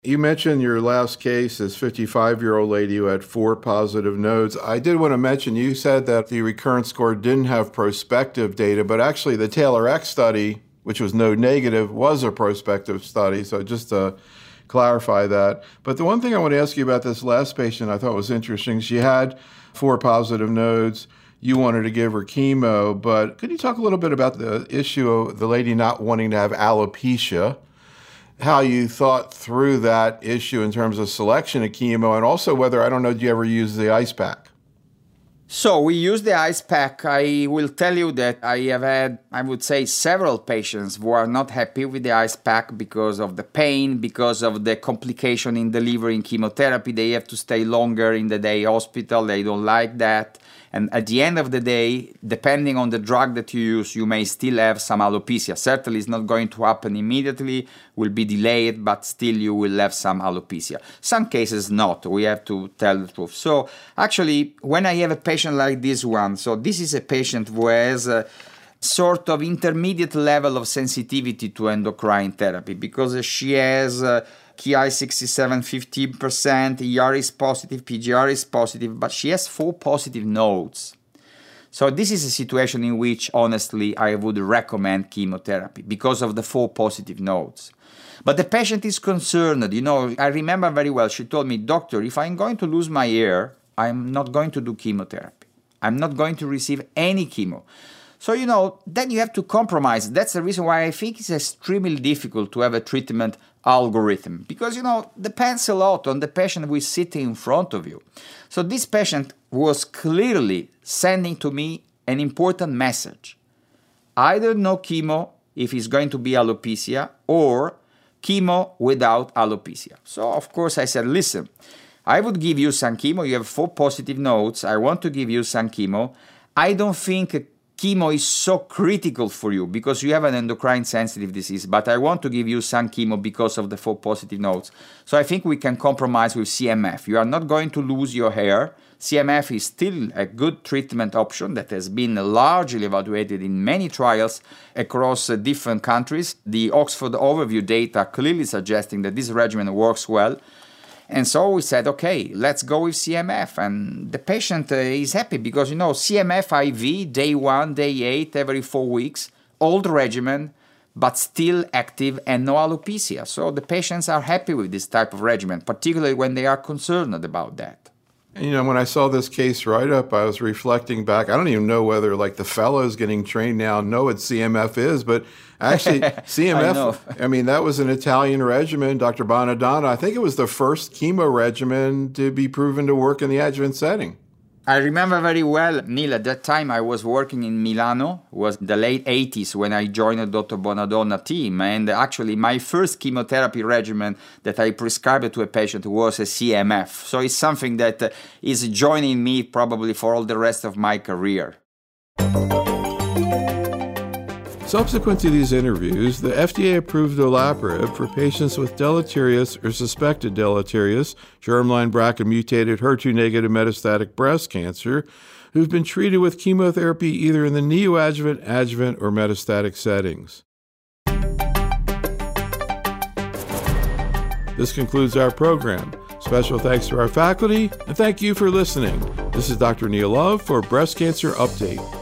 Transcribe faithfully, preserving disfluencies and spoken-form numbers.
You mentioned your last case, this fifty-five-year-old lady who had four positive nodes. I did want to mention, you said that the recurrence score didn't have prospective data, but actually the TAILOR-X study, which was node negative, was a prospective study. So just to clarify that. But the one thing I want to ask you about this last patient I thought was interesting, she had four positive nodes. You wanted to give her chemo, but could you talk a little bit about the issue of the lady not wanting to have alopecia, how you thought through that issue in terms of selection of chemo, and also whether, I don't know, do you ever use the ice pack? So we use the ice pack. I will tell you that I have had, I would say, several patients who are not happy with the ice pack because of the pain, because of the complication in delivering chemotherapy. They have to stay longer in the day hospital. They don't like that. And at the end of the day, depending on the drug that you use, you may still have some alopecia. Certainly it's not going to happen immediately, will be delayed, but still you will have some alopecia. Some cases not, we have to tell the truth. So actually, when I have a patient like this one, so this is a patient who has a sort of intermediate level of sensitivity to endocrine therapy because she has uh, K I sixty-seven, fifteen percent, E R is positive, P G R is positive, but she has four positive nodes. So this is a situation in which, honestly, I would recommend chemotherapy because of the four positive nodes. But the patient is concerned. You know, I remember very well, she told me, doctor, if I'm going to lose my hair, I'm not going to do chemotherapy. I'm not going to receive any chemo. So, you know, then you have to compromise. That's the reason why I think it's extremely difficult to have a treatment algorithm because, you know, depends a lot on the patient who is sitting in front of you. So this patient was clearly sending to me an important message. Either no chemo if it's going to be alopecia or chemo without alopecia. So, of course, I said, listen, I would give you some chemo. You have four positive nodes. I want to give you some chemo. I don't think chemo is so critical for you because you have an endocrine sensitive disease, but I want to give you some chemo because of the four positive nodes. So I think we can compromise with C M F. You are not going to lose your hair. C M F is still a good treatment option that has been largely evaluated in many trials across uh, different countries. The Oxford overview data clearly suggesting that this regimen works well. And so we said, okay, let's go with C M F. And the patient uh, is happy because, you know, C M F I V, day one, day eight, every four weeks, old regimen, but still active and no alopecia. So the patients are happy with this type of regimen, particularly when they are concerned about that. And, you know, when I saw this case write-up, I was reflecting back. I don't even know whether, like, the fellows getting trained now know what C M F is, but actually, C M F, I, I mean, that was an Italian regimen, Doctor Bonadonna. I think it was the first chemo regimen to be proven to work in the adjuvant setting. I remember very well, Neil, at that time I was working in Milano. It was the late eighties when I joined Doctor Bonadonna team. And actually my first chemotherapy regimen that I prescribed to a patient was a C M F. So it's something that uh, is joining me probably for all the rest of my career. Subsequent to these interviews, the F D A approved olaparib for patients with deleterious or suspected deleterious germline B R C A mutated H E R two negative metastatic breast cancer who've been treated with chemotherapy either in the neoadjuvant, adjuvant, or metastatic settings. This concludes our program. Special thanks to our faculty, and thank you for listening. This is Doctor Neil Love for Breast Cancer Update.